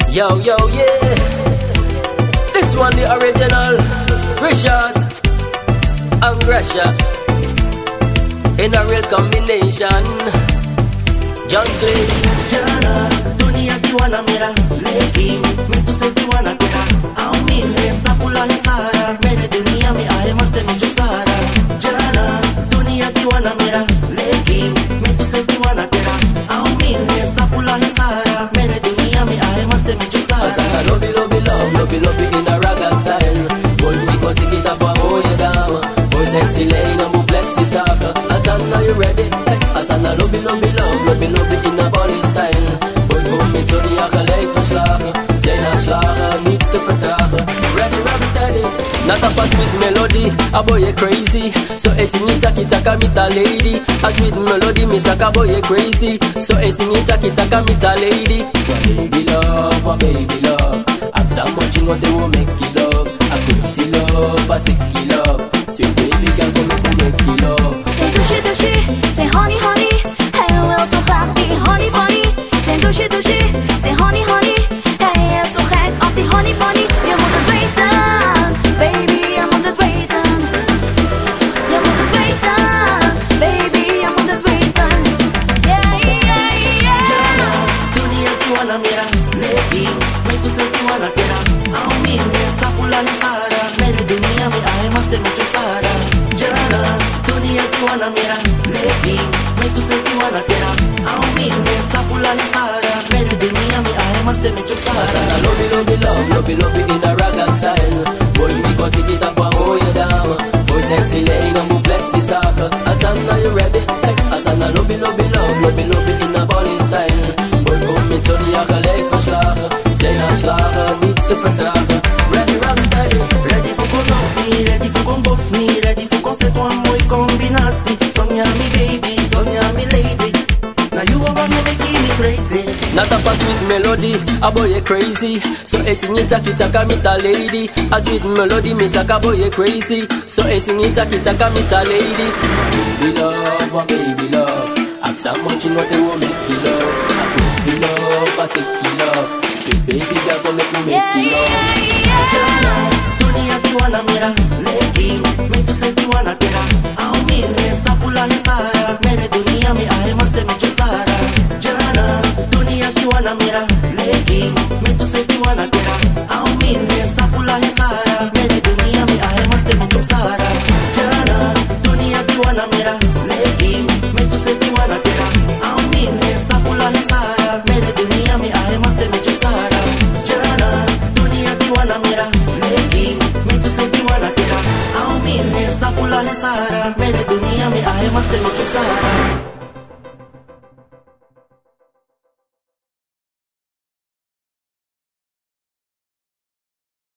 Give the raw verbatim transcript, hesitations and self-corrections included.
Yo, yo, yeah. This one the original Richard and Gresha in a real combination. John Clay. Jana, dunia diwana mera, lekin मैं तुझसे दीवाना तेरा. आओ मिलने सापुला है सारा, मेरे दुनिया में आए मस्त में जो सारा. Jana, दुनिया दीवाना मेरा, लेकिन मैं तुझसे दीवाना तेरा. आओ मिलने सापुला है सारा, मेरे दुनिया में आए मस्त में जो सारा. Asana lobby, lobby, love, lobby, lobby in a raga style. Boy, we go sing it up, oh yeah, down. Boy, sexy lane, and move flexy soccer. Asana, you ready? Asana lobby, lobby, love, lobby, lobby in a body style. Boy, kom met zo'n gelijk verslagen. Zijn aanslagen, niet te vertragen. Ready, rock steady. Not a fast with melody, a boy you crazy. So I sing it, taki taka meet a lady. A sweet melody, me taka boy you crazy. So I sing it, taki taka meet a lady. One baby love, one baby love. Ask how much you want, they won't make you love. A crazy love, a sicky love. Sweet baby girl, come and make you love. Say douche douche, say honey honey. Hij wil zo graag die honey bunny. Say douche douche, say honey honey. Hij is zo gek op die honey bunny. Je moet het weten, baby, je moet het weten. Je moet het weten, baby, je moet het weten. Yeah, yeah, yeah. Jana, dunia diwana mera, lekin मैं तुझसे दीवाना तेरा. आओ मिलने सापुला है सारा, मेरे दुनिया में आए मस्त में जो सारा. Jana, दुनिया दीवाना मेरा, लेकिन मैं तुझसे दीवाना तेरा. आओ मिलने सापुला है सारा, मेरे दुनिया में आए मस्त में जो सारा. Asana lobby, lobby, love, lobby, lobby in a raga style. Boy, we go sing it up, oh yeah, down. Boy, sexy lane, and move flexy soccer. Asana, you ready? Asana lobby, lobby, love, lobby, lobby in a body style. Boy, kom met zo'n gelijk verslagen. Zijn aanslagen, niet te vertragen. Ready, rock steady. Ready for go love me, ready for go boss me, ready for go set one more combination. Sonia me baby, Sonia me lady. Now you are gonna make me crazy. Not a fast with melody, a boy you crazy. So I sing it, taki taka meet a lady. A sweet melody, me taka boy you crazy. So I sing it, taki taka meet a lady. Baby love, one baby love. Ask how much you know they won't make you love. A crazy love, a sicky love. Sweet baby girl, come make me make Yeah, you love. yeah, yeah. Jana, दुनिया दीवाना मेरा, लेकिन मैं तुझसे दीवाना तेरा. आओ मिलने सापुला है सारा, मेरे दुनिया में आए मस्त में जो सारा. Jana, दुनिया दीवाना मेरा, लेकिन मैं तुझसे दीवाना तेरा. आओ मिलने सापुला है सारा, मेरे दुनिया में आए मस्त में जो सारा. Jana, दुनिया दीवाना मेरा, लेकिन मैं तुझसे दीवाना तेरा. आओ मिलने सापुला है सारा, मेरे दुनिया में आए मस्त में जो सारा. Jana, दुनिया दीवाना मेरा, लेकिन मैं तुझसे दीवाना तेरा. आओ मिलने सापुला है सारा, मेरे दुनिया में आए मस्त में जो सारा.